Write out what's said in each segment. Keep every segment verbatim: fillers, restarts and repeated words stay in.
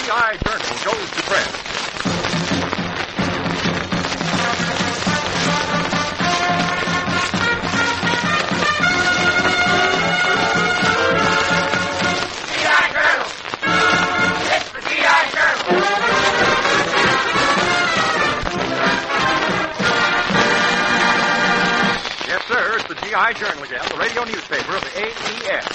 G I Journal goes to press. G I Journal again, the radio newspaper of the A E S.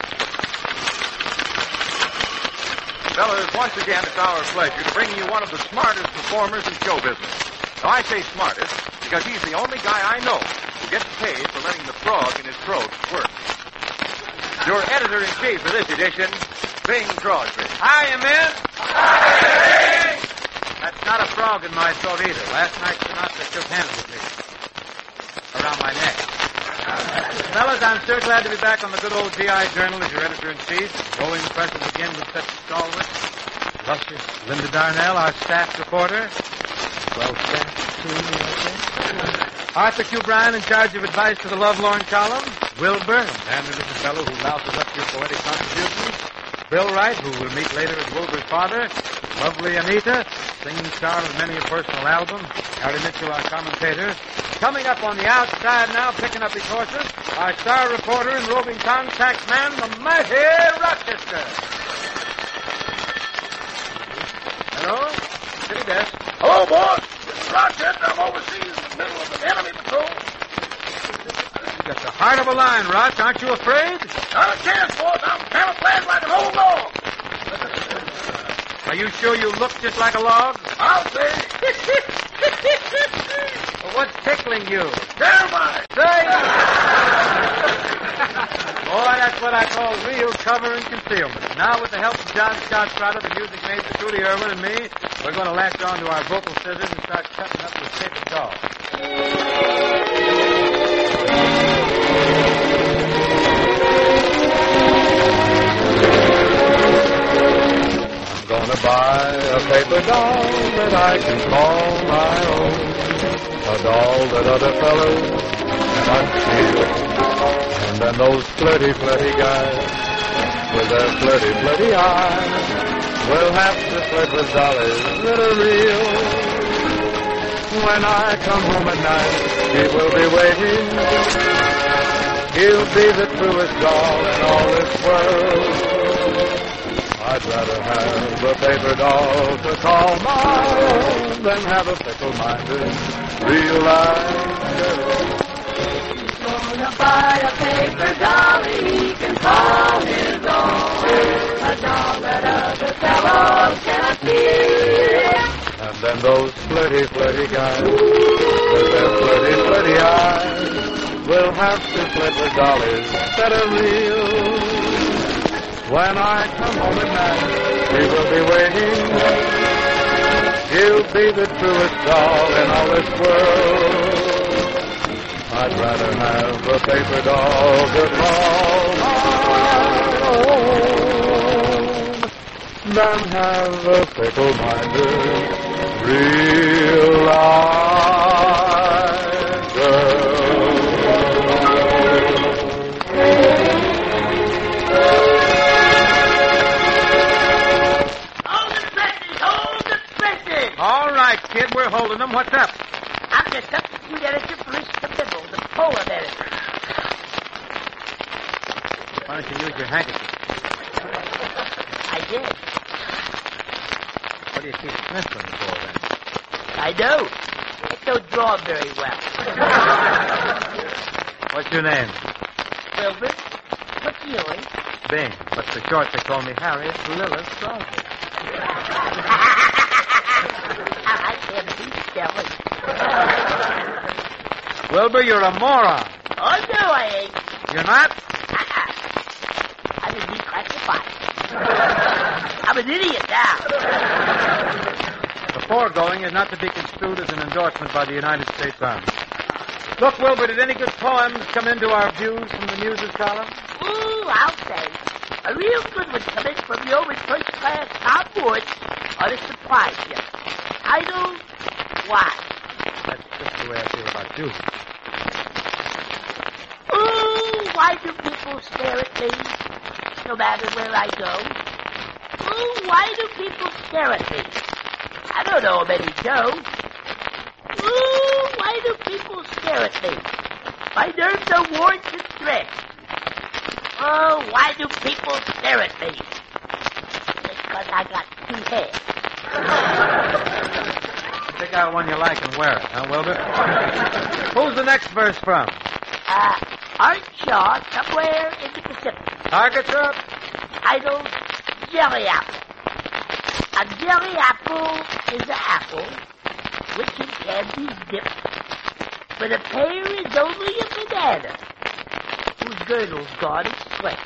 Fellas, once again, it's our pleasure to bring you one of the smartest performers in show business. Now, I say smartest because he's the only guy I know who gets paid for letting the frog in his throat work. Your editor-in-chief for this edition, Bing Crosby. Hiya, men. Hi. That's not a frog in my throat either. Last night, Sinatra shook hands with me. Around my neck. Fellas, I'm sure glad to be back on the good old G I Journal as your editor-in-chief. Rolling the presses again with such stalwart, luscious Linda Darnell, our staff reporter. Well staffed, too, you know. Arthur Q. Bryan in charge of advice to the Lovelorn column. Wilbur, a manly little fellow who louses up your poetic contributions. Bill Wright, who we'll meet later as Wilbur's father. Lovely Anita, singing star of many a personal album. Harry Mitchell, our commentator. Coming up on the outside now, picking up his horses, our star reporter and roving contact man, the mighty Rochester. Hello? City desk. Hello, boss. This is Rochester. I'm overseas in the middle of an enemy patrol. You got the heart of a lion, Roch. Aren't you afraid? Not a chance, boss. I'm camouflaged like an old dog. Are you sure you look just like a log? I'll say. Well, what's tickling you? Jeremiah. Say! Boy, that's what I call real cover and concealment. Now, with the help of John Scottstrata, the music major, Trudy Irwin, and me, we're going to latch on to our vocal scissors and start cutting up this paper doll. I'm gonna buy a paper doll that I can call my own. A doll that other fellows cannot steal. And then those flirty, flirty guys with their flirty, flirty eyes will have to flirt with dollies that are real. When I come home at night, he will be waiting. He'll be the truest doll in all this world. I'd rather have a paper doll to call my own than have a fickle-minded, real-life girl. He's gonna buy a paper doll he can call his own, a doll that other fellows cannot see. And then those flirty, flirty guys with their flirty, flirty eyes will have to flirt with dollies that are real. When I come home at night, he will be waiting. He'll be the truest doll in all this world. I'd rather have a paper doll to call my own than have a fickle-minded, real-life girl. All right, kid, we're holding them. What's up? I'm the substitute editor for Mister Bibble, the poem editor. Why don't you use your handkerchief? I did. What do you keep sniffling for, then? I know. It don't draw very well. What's your name? Wilbur, what's yours? Bing, but for short they call me Harriet Lillis Crosby. I can't be jealous. Wilbur, you're a moron. Oh, no, I ain't. You're not? Uh-uh. I'm a declassified. I'm an idiot now. The foregoing is not to be construed as an endorsement by the United States Army. Look, Wilbur, did any good poems come into our views from the Muses column? Ooh, I'll say. A real good one coming from your first-class Tom Woods ought to surprise you. Title, Why? That's just the way I feel about you. Ooh, why do people stare at me no matter where I go? Ooh, why do people stare at me? I don't know many Joe. Ooh, why do people stare at me? My nerves are worn to thread. Oh, why do people stare at me? Because I got two heads. Pick out one you like and wear it, huh, Wilbur? Who's the next verse from? Uh, Art Shaw, Somewhere in the Pacific. Target's up. Titled Jelly Apple. A jelly apple is an apple which in candy's dipped, but a pear is only a banana whose girdle's gone and sweat.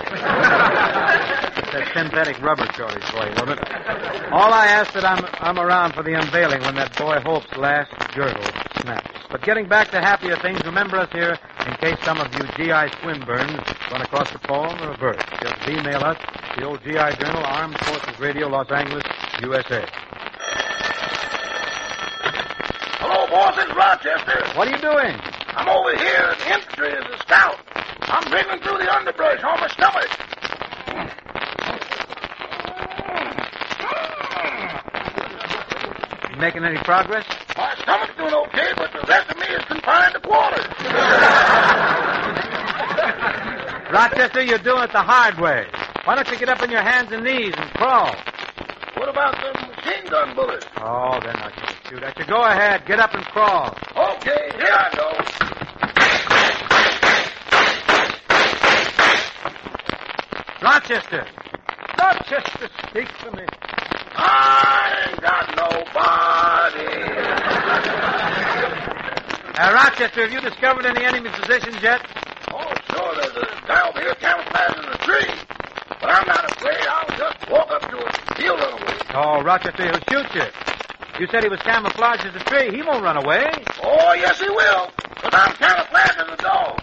That synthetic rubber shortage for you, Wilbur. All I ask that I'm I'm around for the unveiling when that boy Hope's last girdle snaps. But getting back to happier things, remember us here in case some of you G I Swinburnes run across a poem or a verse. Just email us, the old G I Journal, Armed Forces Radio, Los Angeles, U S A. Hello, boss. It's Rochester. What are you doing? I'm over here in the infantry as a scout. I'm dribbling through the underbrush on my stomach. You making any progress? My stomach's doing okay, but the rest of me is confined to quarters. Rochester, you're doing it the hard way. Why don't you get up on your hands and knees and crawl? What about the machine gun bullets? Oh, they're not going to shoot at you. Go ahead. Get up and crawl. Okay, here I go. Rochester. Rochester, speak to me. I ain't got nobody. Uh, Rochester, have you discovered any enemy positions yet? Oh, sure, there's a guy over here camouflaged in the tree. But I'm not afraid. I'll just walk up to him and he'll run away. Oh, Rochester, he'll shoot you. You said he was camouflaged as a tree. He won't run away. Oh, yes, he will. Because I'm camouflaged as a dog.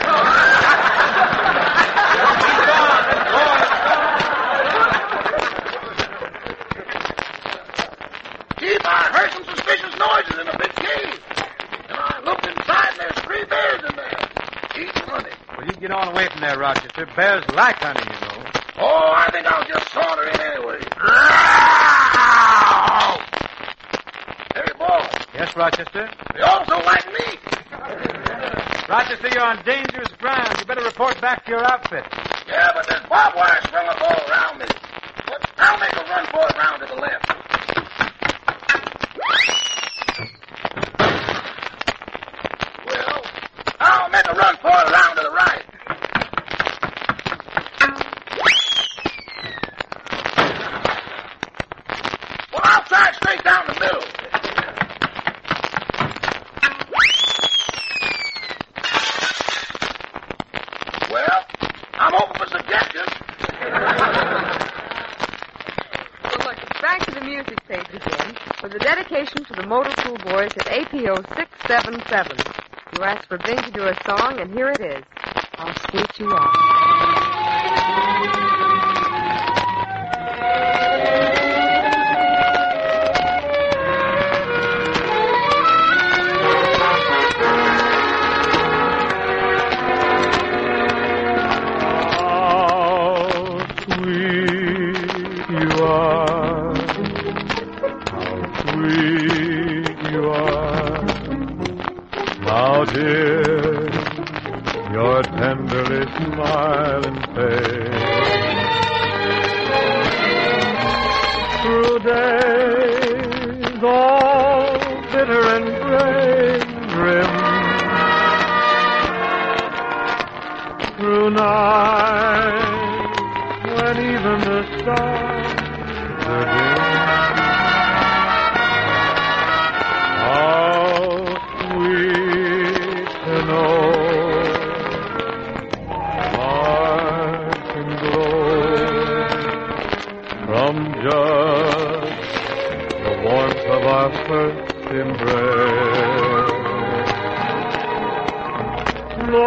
Chief, I heard some suspicious noises in a big cave. And I looked inside, and there's three bears in there. Each running. Well, you get on away from there, Rochester. Bears like hunting, you know. Oh, I think I'll just saunter in anyway. Hey, boy. Yes, Rochester? They also like me. Rochester, you're on dangerous ground. You better report back to your outfit. Yeah, but there's barbed wire strung up all around me. But I'll make a run for it round to the left. Well, I'll make a run for it round to the right. Well, I'll try straight down the middle. Well, I'm open for suggestions. Well, look, back to the music page again for the dedication to the Motor Pool Boys at A P O six seven seven. You asked for Bing to do a song, and here it is. How Sweet You Are. How dear, your tenderly smiling face. Through days all bitter and gray and grim, through nights when even the stars are dim. Our first embrace. The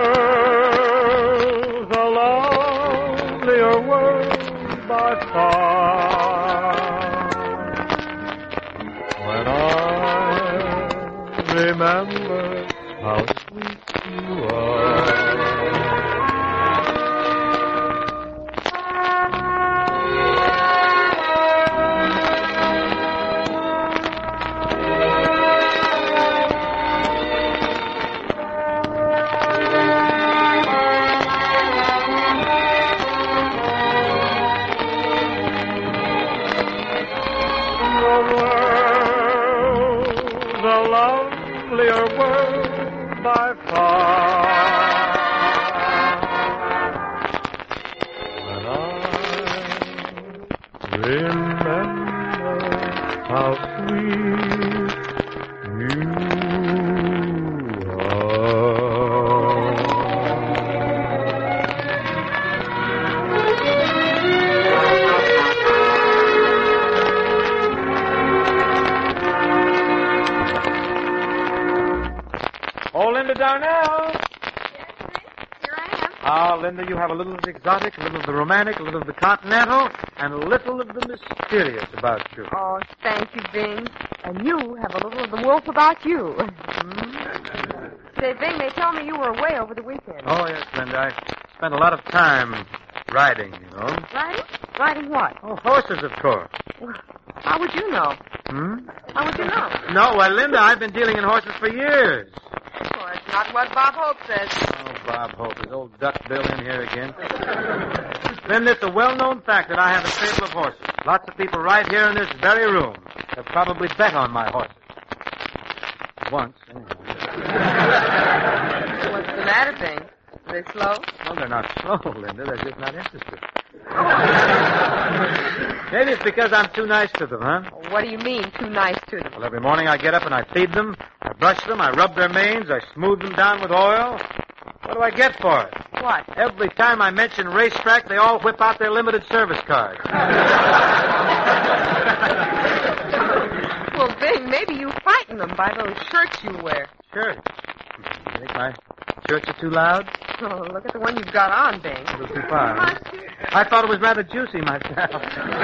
world's a lovelier world by far when I remember how sweet you are. remember how sweet you Oh, Linda Darnell. Yes, Nick? Here I am. Ah, Linda, you have a little of the exotic, a little of the romantic, a little of the continental, and a little of the mysterious about you. Oh, thank you, Bing. And you have a little of the wolf about you. Hmm? Say, Bing, they tell me you were away over the weekend. Oh, yes, Linda. I spent a lot of time riding, you know. Riding? Riding what? Oh, horses, of course. How would you know? Hmm? How would you know? No, well, Linda, I've been dealing in horses for years. Well, it's not what Bob Hope says. Oh, Bob Hope, his old duck bill in here again. Linda, it's a well-known fact that I have a stable of horses. Lots of people right here in this very room have probably bet on my horses. Once, anyway. What's the matter, Bing? Are they slow? Well, they're not slow, Linda. They're just not interested. Maybe it's because I'm too nice to them, huh? What do you mean, too nice to them? Well, every morning I get up and I feed them, I brush them, I rub their manes, I smooth them down with oil. What do I get for it? What? Every time I mention racetrack, they all whip out their limited service cards. Well, Bing, maybe you frighten them by those shirts you wear. Shirts? You think my shirts are too loud? Oh, look at the one you've got on, Bing. A little too far. I thought it was rather juicy myself.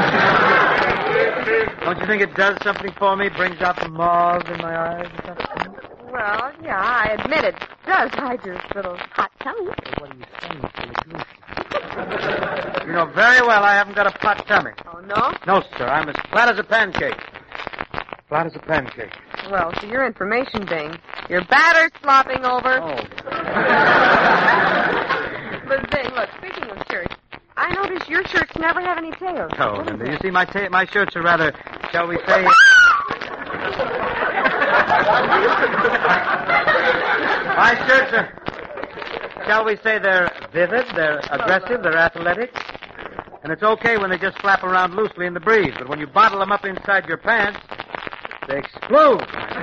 Don't you think it does something for me? Brings out the mauve in my eyes and stuff? Well, yeah, I admit it does hide your little hot tummy. What are you saying, silly? You know very well I haven't got a pot tummy. Oh, no? No, sir. I'm as flat as a pancake. Flat as a pancake. Well, for your information, Bing, your batter's slopping over. Oh. But, Bing, look, speaking of shirts, I notice your shirts never have any tails. Oh, Linda, you see, my ta- my shirts are rather, shall we say... my shirts are, shall we say, they're vivid, they're aggressive, they're athletic. And it's okay when they just flap around loosely in the breeze, but when you bottle them up inside your pants, they explode.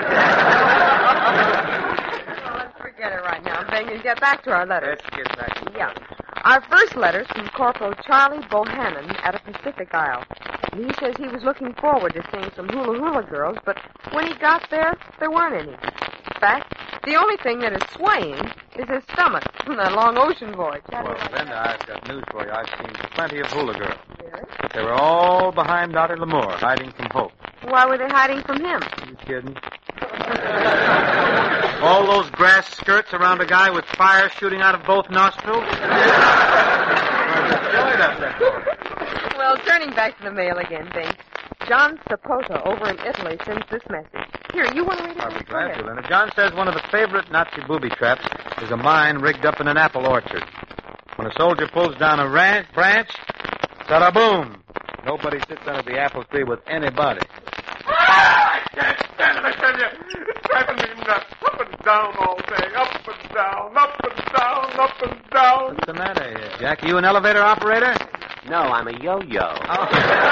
Well, let's forget it right now, Bing, and get back to our letters. Let's get back to Yeah. Our first letter's from Corporal Charlie Bohannon at a Pacific Isle. And he says he was looking forward to seeing some hula hula girls, but when he got there, there weren't any. In fact, the only thing that is swaying is his stomach from that long ocean voyage. How do you Well, like Linda, I've got news for you. I've seen plenty of hula girls. that? But they were all behind Dottie Lamore, hiding from Hope. Why were they hiding from him? Are you kidding? All those grass skirts around a guy with fire shooting out of both nostrils? Well, turning back to the mail again, Bing. John Sapoto over in Italy sends this message. Here, you want to read it? I'll be Go glad ahead. to, Linda. John says one of the favorite Nazi booby traps is a mine rigged up in an apple orchard. When a soldier pulls down a ran- branch, ta-da-boom! Nobody sits under the apple tree with anybody. I can't stand it, I tell you. It's driving me nuts. Up and down all day. Up and down, up and down, up and down. What's the matter here, Jack? You an elevator operator? No, I'm a yo-yo. Oh.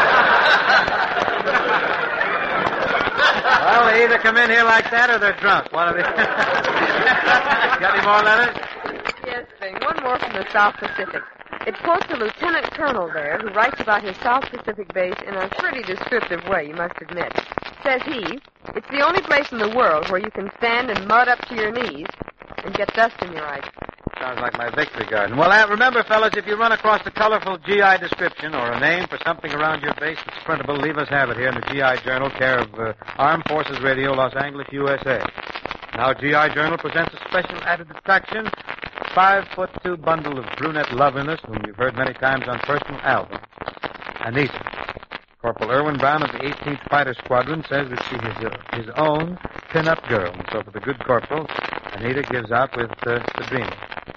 Well, they either come in here like that or they're drunk. One of the... Got any more letters? Yes, Bing. One more from the South Pacific. It quotes a lieutenant colonel there who writes about his South Pacific base in a pretty descriptive way, you must admit. Says he, it's the only place in the world where you can stand in mud up to your knees and get dust in your eyes. Sounds like my victory garden. Well, uh, remember, fellas, if you run across a colorful G I description or a name for something around your base that's printable, leave us have it here in the G I Journal, care of uh, Armed Forces Radio, Los Angeles, U S A. Now, G I Journal presents a special added attraction, five-foot-two bundle of brunette loveliness, whom you've heard many times on personal album, Anita. Corporal Irwin Brown of the eighteenth Fighter Squadron says that she is uh, his own pin-up girl. And so for the good corporal, Anita gives out with uh, Sabrina.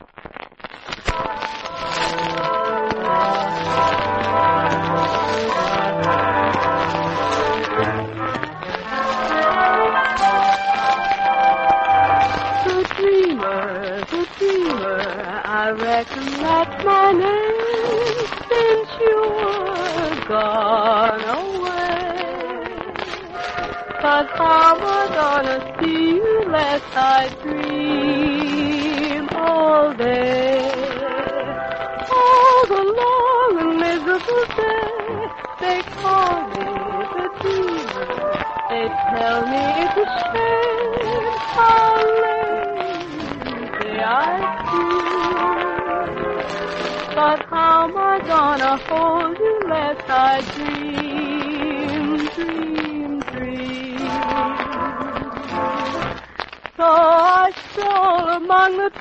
Good dreamer, good dreamer, I reckon that's my name since you're gone But how am I gonna see you lest I dream all day? All the long and miserable day, they call me the dreamer. They tell me it's a shame how lazy I feel. But how am I gonna hold you lest I dream, dream, dream? So I stroll among the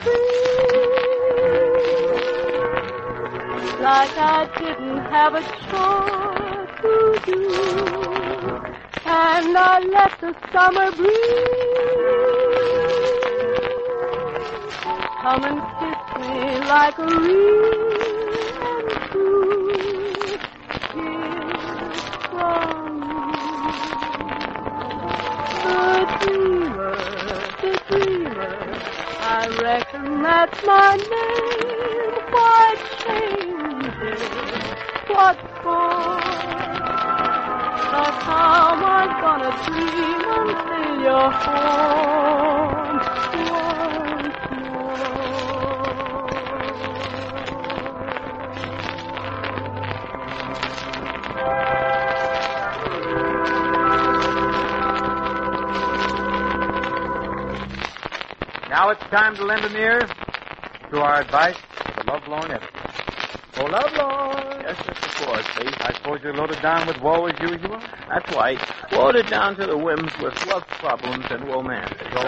trees like I didn't have a chore to do, and I let the summer breeze come and kiss me like a real and true kiss from the dreamer, the dreamer. I reckon that's my name. Why change it? What for? But how am I gonna dream until you're home once Now it's time to lend an ear to our advice for the lovelorn editor. Oh, lovelorn. Yes, Mister Ford, please. I suppose you're loaded down with woe as usual? That's right. Loaded down to the whims with love problems and romance. Go,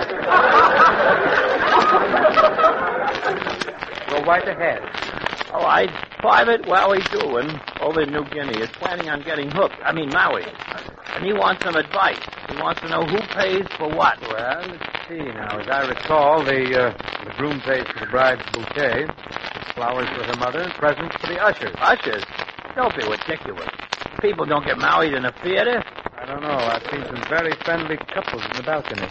Go right ahead. All right. Private Wally Doolan over in New Guinea is planning on getting hooked. I mean, married. And he wants some advice. He wants to know who pays for what. Well, let's see now. As I recall, the, uh, the groom pays for the bride's bouquet, flowers for her mother, and presents for the ushers. Ushers? Don't be ridiculous. People don't get married in a theater. I don't know. I've seen some very friendly couples in the balcony.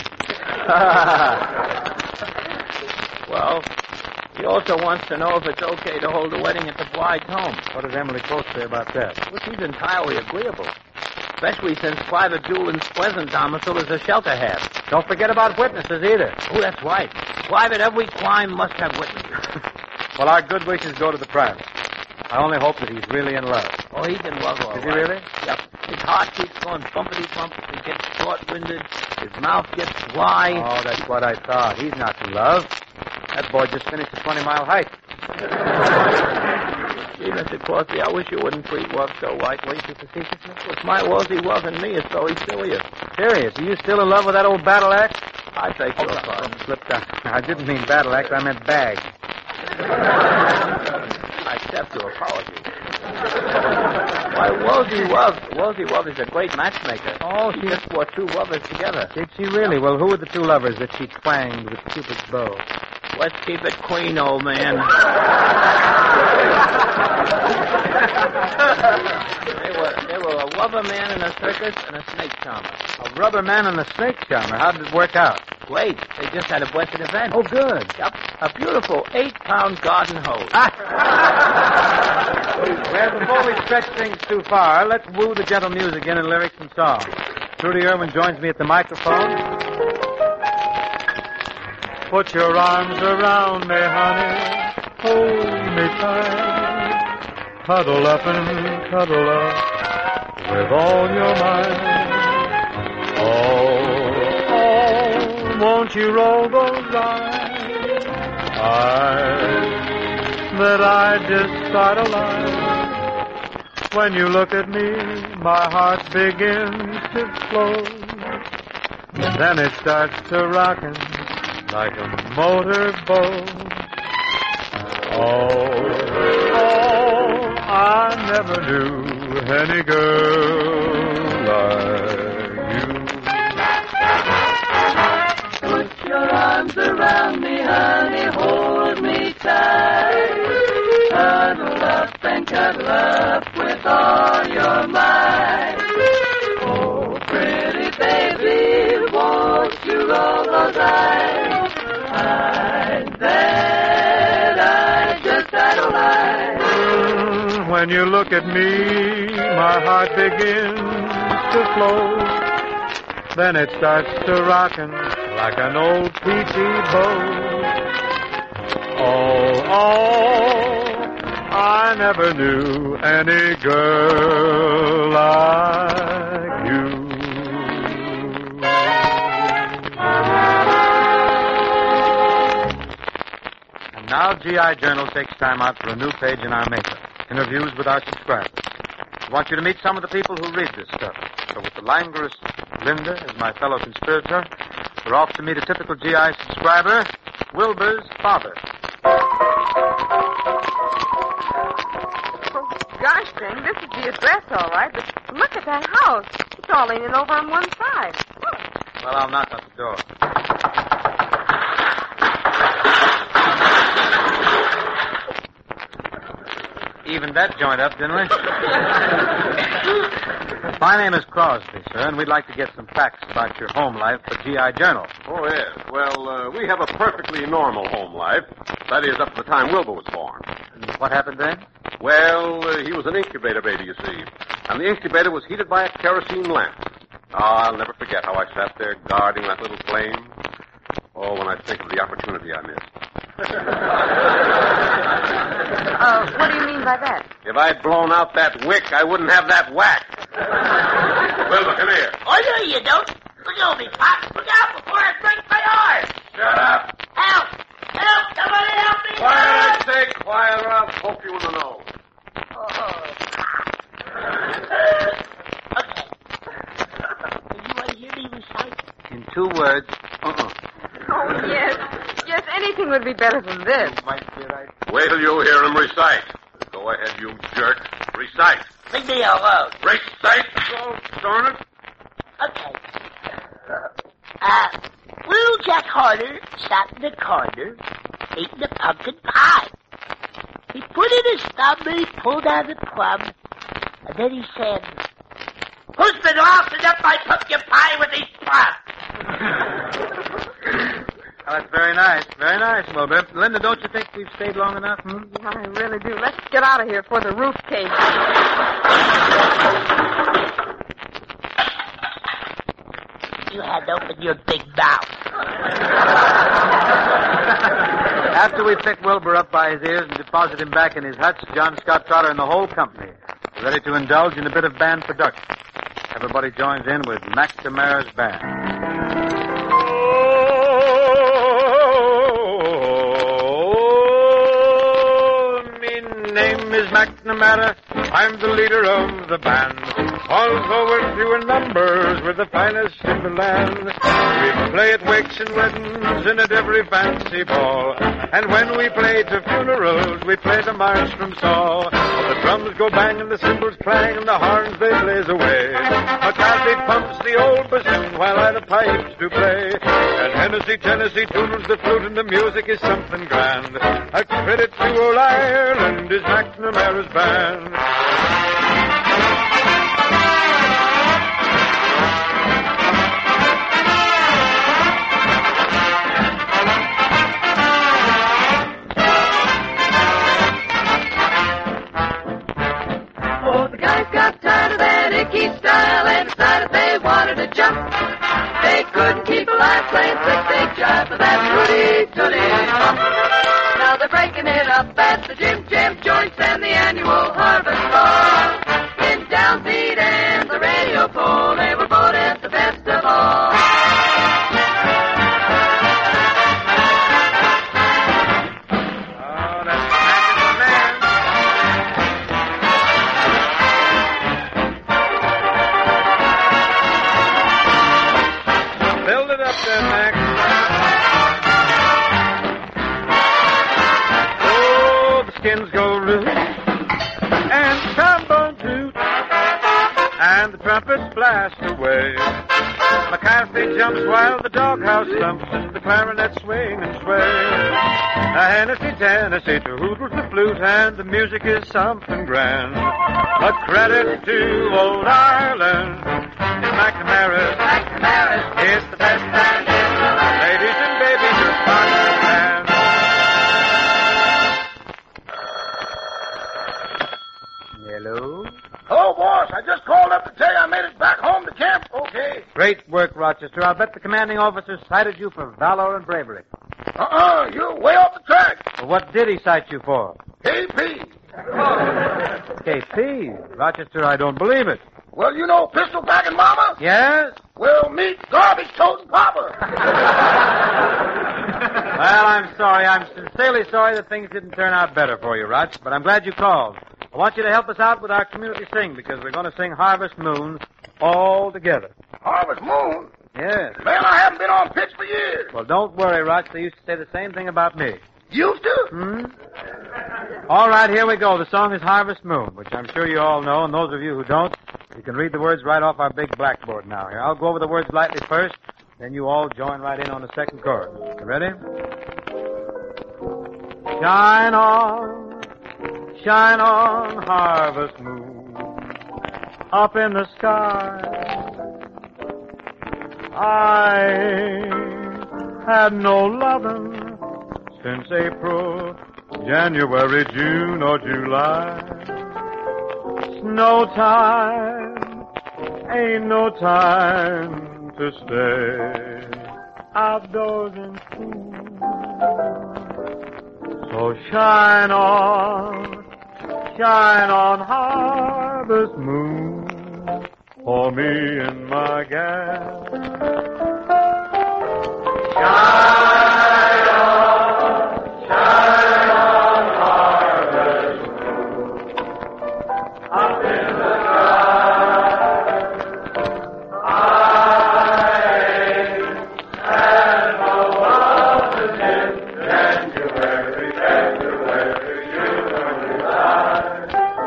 Well, he also wants to know if it's okay to hold a wedding at the bride's home. What does Emily Coates say about that? Well, she's entirely agreeable. Especially since Private Doolan's present domicile is a shelter house. Don't forget about witnesses either. Oh, that's right. Private, every crime must have witnesses. Well, our good wishes go to the private. I only hope that he's really in love. Oh, he's in love all Is right. he really? Yep. His heart keeps going bumpity-bump. He gets short-winded. His mouth gets dry. Oh, that's what I thought. He's not in love. That boy just finished a twenty-mile hike. Gee, Mister Crosby, I wish you wouldn't treat work so lightly. It's my Rosie loving me is very serious. Serious? Are you still in love with that old battle axe? I beg your Oh, pardon. slipped out. I didn't mean battle axe. I meant bag. I accept your apology. Why, Rosie Love, Rosie Love is a great matchmaker. Oh, she just brought two lovers together. Did she really? Well, who were the two lovers that she twanged with Cupid's bow? Let's keep it clean, old man. they were they were a rubber man in a circus and a snake charmer. A rubber man and a snake charmer. How did it work out? Great. They just had a blessed event. Oh, good. Yep. A beautiful eight-pound garden hose. Ah. Well, before we stretch things too far, let's woo the gentle muse again in lyrics and song. Trudy Irwin joins me at the microphone. Put your arms around me, honey. Hold me tight. Cuddle up and cuddle up with all your might. Oh, oh, won't you roll those eyes? Eyes that I just idolize. When you look at me, my heart begins to flow. Then it starts to rockin' like a motorboat. Oh, oh, I never knew any girl like you. Put your arms around me, honey, hold me tight. Cuddle up and cuddle up with all your might. Oh, pretty baby, won't you roll those eyes? Eyes that I just idolize. When you look at me, my heart begins to flow. then it starts to rockin' like an old peachy boat. Oh, oh, I never knew any girl like you. And now G I Journal takes time out for a new page in our maker. Interviews with our subscribers. I want you to meet some of the people who read this stuff. So with the languorous Linda as my fellow conspirator, we're off to meet a typical G I subscriber, Wilbur's father. Oh, gosh, dang, this is the address, all right, but look at that house. It's all leaning over on one side. Look. Well, I'll knock on the door. Evened that joint up, didn't we? My name is Crosby, sir, and we'd like to get some facts about your home life for G I Journal. Oh, yes. Well, uh, we have a perfectly normal home life. That is, up to the time Wilbur was born. And what happened then? Well, uh, he was an incubator baby, you see. And the incubator was heated by a kerosene lamp. Oh, I'll never forget how I sat there guarding that little flame. Oh, when I think of the opportunity I missed. Uh, what do you mean by that? If I'd blown out that wick, I wouldn't have that whack. Wilbur, come here. Oh, no, you don't. Look over me, Pop. Look out before I break my arm. Shut up. Help! Help! Somebody help me! Quiet, I say, quiet, or I'll poke you in the nose. Oh. Okay. You want to hear me recite? In two words, uh-uh. Oh, yes. Yes, anything would be better than this. Might be right. Wait till you hear him recite. Go ahead, you jerk. Recite. Leave me alone. Recite. Oh, darn it. Okay. Uh, little Jack Harder sat in the corner eating a pumpkin pie. He put in his thumb and he pulled out a plum. And then he said, "Who's been laughing up my pumpkin pie with these plums?" Oh, that's very nice. Very nice, Wilbur. Linda, don't you think we've stayed long enough? Hmm? Yeah, I really do. Let's get out of here before the roof caves. You had to open your big mouth. After we pick Wilbur up by his ears and deposit him back in his huts, John Scott Trotter and the whole company are ready to indulge in a bit of band production. Everybody joins in with McNamara's band. Name is McNamara. I'm the leader of the band. Although we're few in numbers, we're the finest in the land. We play at wakes and weddings and at every fancy ball. And when we play to funerals, we play the march from Saul. The drums go bang and the cymbals clang and the horns they blaze away. McCarthy pumps the old bassoon while I the pipes do play. And Hennessy, Tennessee tunes the flute and the music is something grand. A credit to old Ireland is McNamara's band. Oh, the guys got tired of that icky style and decided they wanted to jump. They couldn't keep alive playing six-eight jive for that Rudy Tooty bump. Now they're breaking it up at the Jim Jam joints and the annual Harvest Ball. In Downbeat and the radio pole, they were both at the best of all. Oh, that's Mac man. Build it up there, Mac. Oh, the skins go root, and the trombone toot, and the trumpets blast away. McCarthy jumps while the doghouse thumps, and the clarinet swing and sway. A Hennessy, Tennessee, to hoodles the flute, and the music is something grand. A credit to old Ireland is McNamara's. McNamara's It's the best band in the land. Ladies and babies, you're part of the band. Hello? Hello, boss. I just called up to tell you I made it back home to camp. Okay. Great work, Rochester. I'll bet the commanding officer cited you for valor and bravery. Uh-uh, you're way off the track. Well, what did he cite you for? K P. K P? Rochester, I don't believe it. Well, you know pistol packing mama? Yes? Well, meet garbage toting papa. Well, I'm sorry. I'm sincerely sorry that things didn't turn out better for you, Roch, but I'm glad you called. I want you to help us out with our community sing because we're going to sing Harvest Moon all together. Harvest Moon? Yes. Man, I haven't been on pitch for years. Well, don't worry, Roch. They used to say the same thing about me. Used to? Hmm? All right, here we go. The song is Harvest Moon, which I'm sure you all know, and those of you who don't, you can read the words right off our big blackboard now. Here, I'll go over the words lightly first, then you all join right in on the second chorus. You ready? Shine on, shine on, harvest moon, up in the sky. I had no lovin' since April, January, June, or July. Snow time, ain't no time to stay outdoors in school. So shine on, shine on, harvest moon, for me and my gal. Shine on, shine on, harvest moon, up in the sky. I had no love since January, February, June, or July.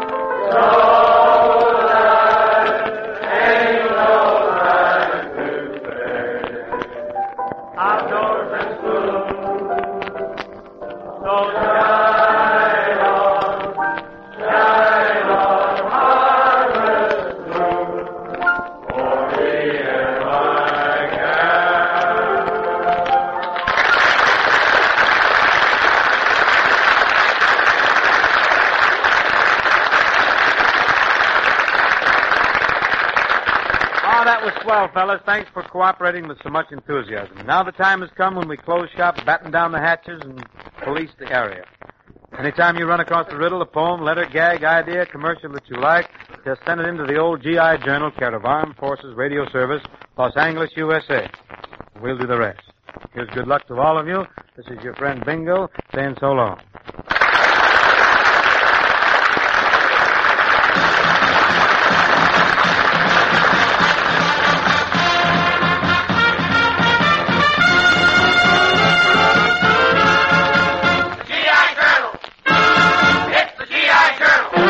So that ain't no time to stay outdoors and school. So shine on, shine on, harvest moon, for me and my gal. Oh, that was swell, fellas. Thanks for cooperating with so much enthusiasm. Now the time has come when we close shop, batten down the hatches, and police the area. Anytime you run across a riddle, a poem, letter, gag, idea, commercial that you like, just send it into the old G I Journal, care of Armed Forces Radio Service, Los Angeles, U S A. We'll do the rest. Here's good luck to all of you. This is your friend Bingo saying so long. G I Journal. It's the G I Journal.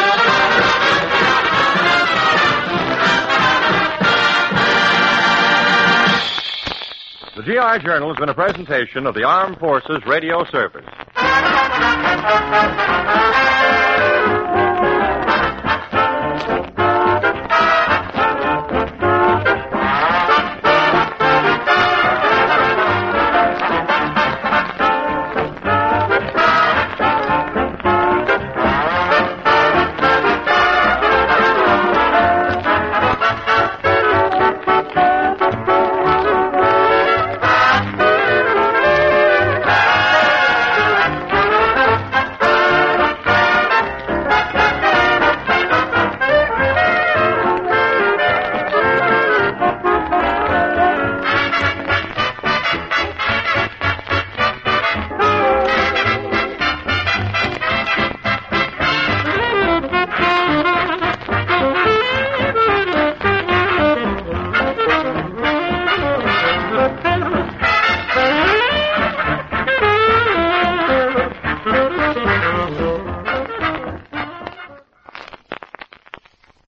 The G I Journal has been a presentation of the Armed Forces Radio Service.